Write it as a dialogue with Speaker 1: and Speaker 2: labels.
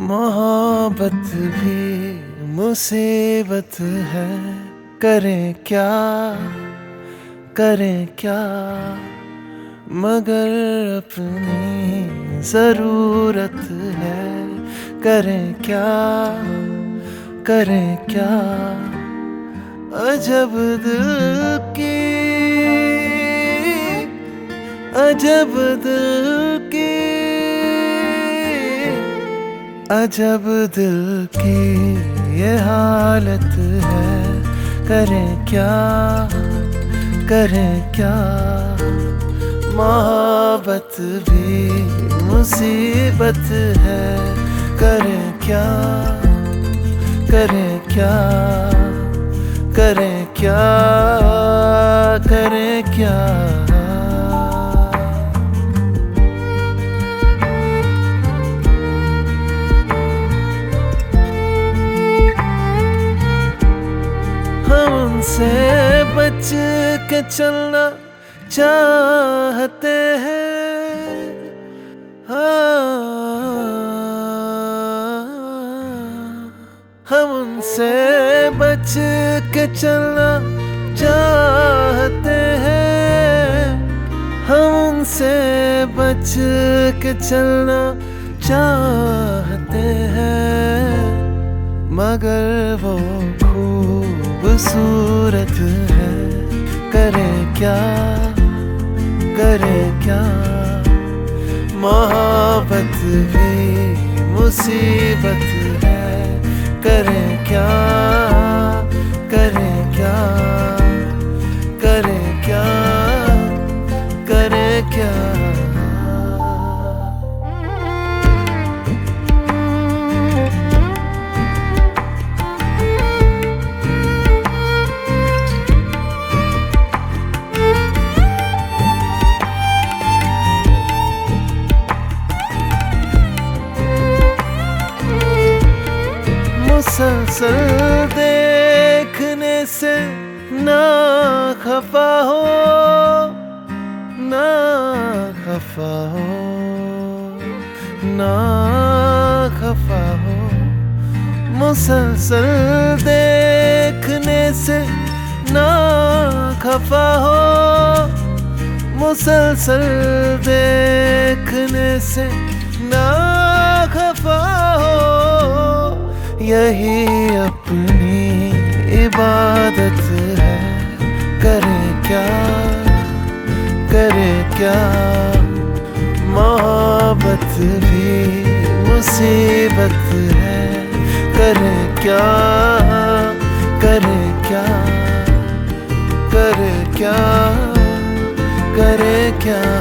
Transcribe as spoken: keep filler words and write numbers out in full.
Speaker 1: मोहब्बत भी मुसीबत है, करें क्या करें क्या, मगर अपनी ज़रूरत है, करें क्या करें क्या। अजब दिल की अजब दिल की अजब दिल की ये हालत है, करें क्या करें क्या। मोहब्बत भी मुसीबत है, करें क्या करें क्या करें क्या करें क्या। हम उनसे बच के चलना चाहते हैं, हाँ हम उनसे बच के चलना चाहते हैं, हम उनसे बच के चलना चाहते हैं, मगर वो खूबसूरत है, करें क्या करें क्या। मोहब्बत भी मुसीबत है, करें क्या करें क्या करें क्या करें क्या। मुसलसल देखने से ना खफा हो ना खफा हो ना खफा हो। मुसलसल देखने से ना खफा हो, मुसलसल देखने से ना खफा हो। यही अपनी इबादत है, करें क्या करें क्या। मोहब्बत भी मुसीबत है, करें क्या करें क्या करें क्या करें क्या।